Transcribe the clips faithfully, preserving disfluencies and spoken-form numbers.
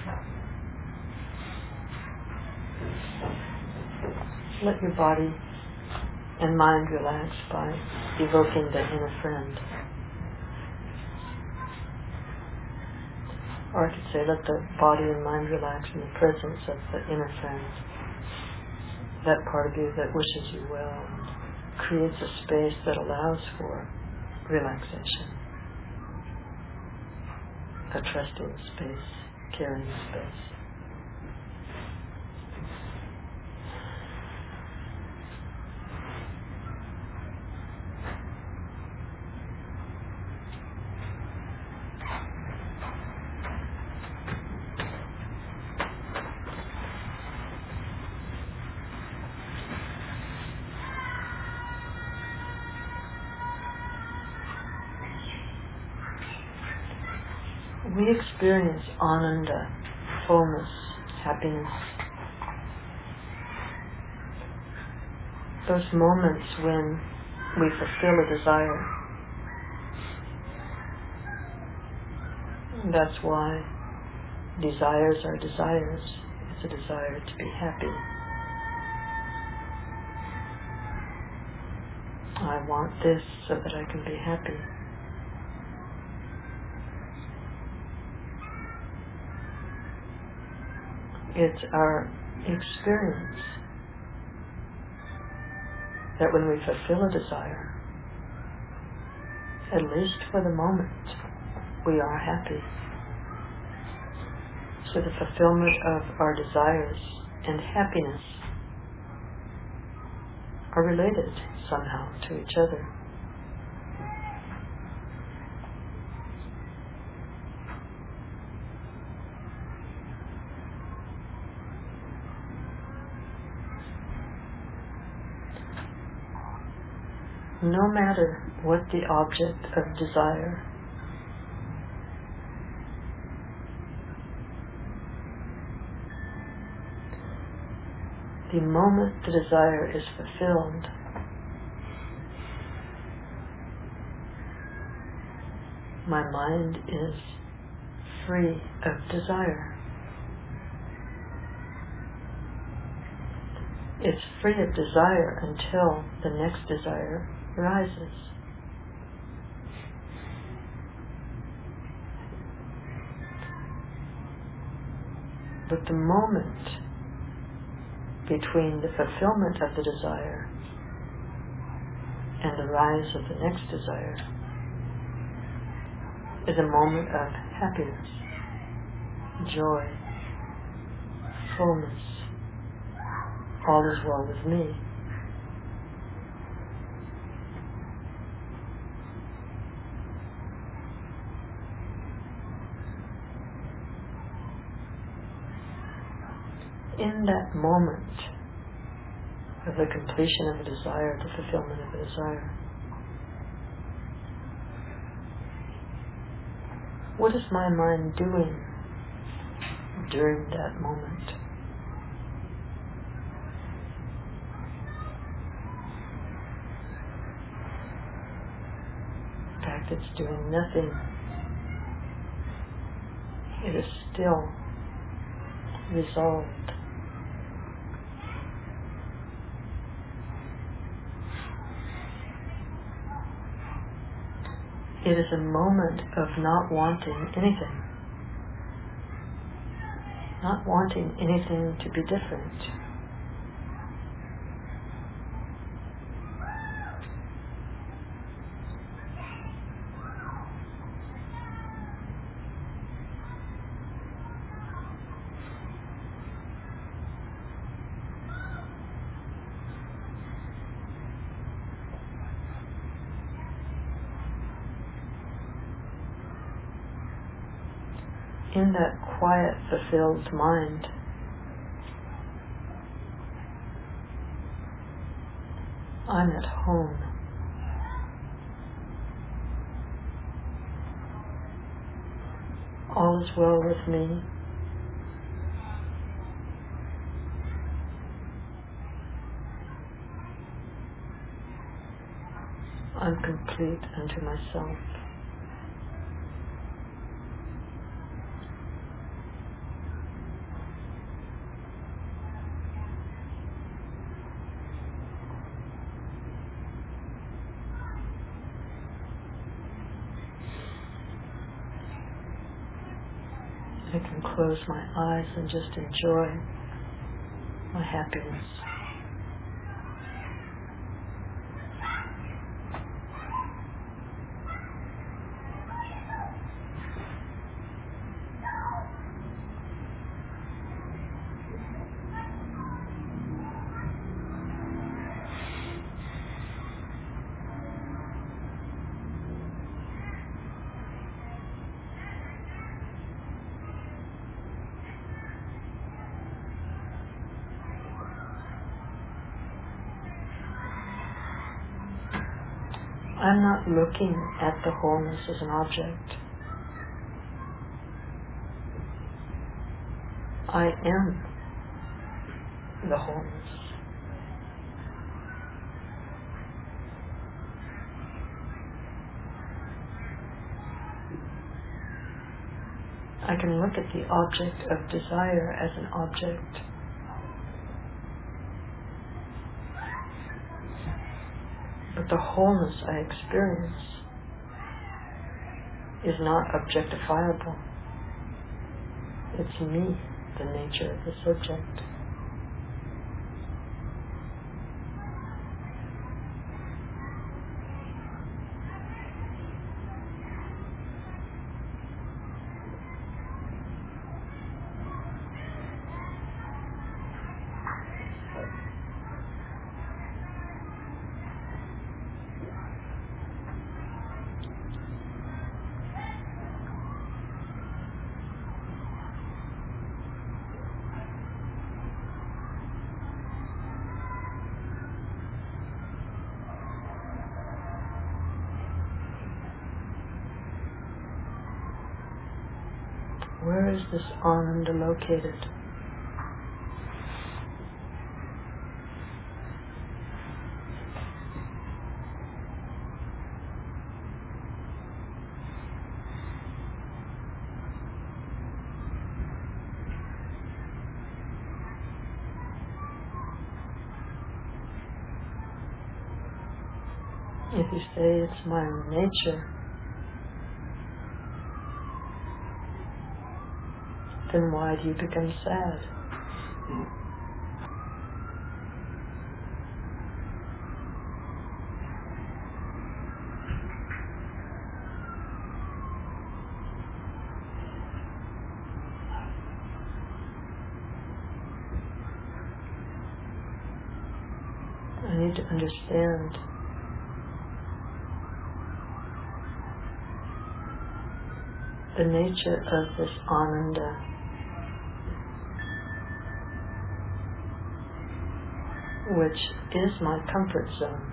Let your body and mind relax by evoking the inner friend. Or I could say, let the body and mind relax in the presence of the inner friend. That part of you that wishes you well and creates a space that allows for relaxation. A trusting space, caring space. We experience ananda, fullness, happiness. Those moments when we fulfill a desire. That's why desires are desires. It's a desire to be happy. I want this so that I can be happy. It's our experience that when we fulfill a desire, at least for the moment, we are happy. So the fulfillment of our desires and happiness are related somehow to each other. No matter what the object of desire, the moment the desire is fulfilled, my mind is free of desire. It's free of desire until the next desire arises. But the moment between the fulfillment of the desire and the rise of the next desire is a moment of happiness, joy, fullness. All is well with me. In that moment of the completion of a desire, the fulfillment of a desire, what is my mind doing during that moment? In fact, it's doing nothing. It is still resolved. It is a moment of not wanting anything. Not wanting anything to be different. In that quiet, fulfilled mind, I'm at home. All is well with me. I'm complete unto myself. I can close my eyes and just enjoy my happiness. I'm not looking at the wholeness as an object. I am the wholeness. I can look at the object of desire as an object. But the wholeness I experience is not objectifiable. It's me, the nature of the subject. Where is this Ananda located? If you say it's my own nature, then why do you become sad? I need to understand the nature of this Ananda, which is my comfort zone.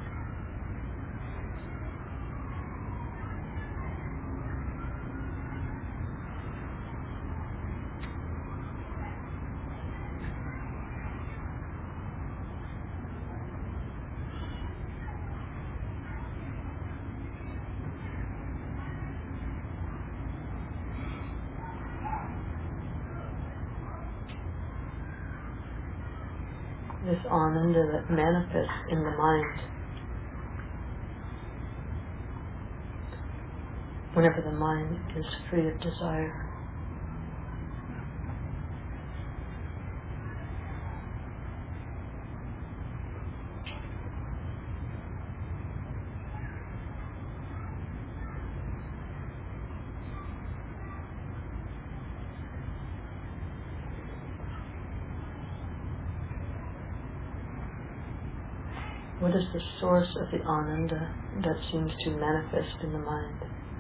This Ananda that manifests in the mind whenever the mind is free of desire. What is the source of the Ananda that seems to manifest in the mind?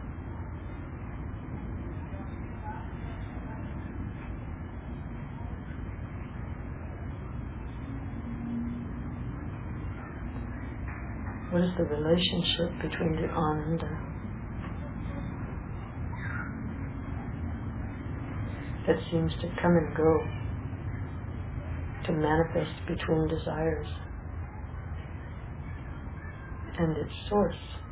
What is the relationship between the Ananda that seems to come and go, to manifest between desires and its source?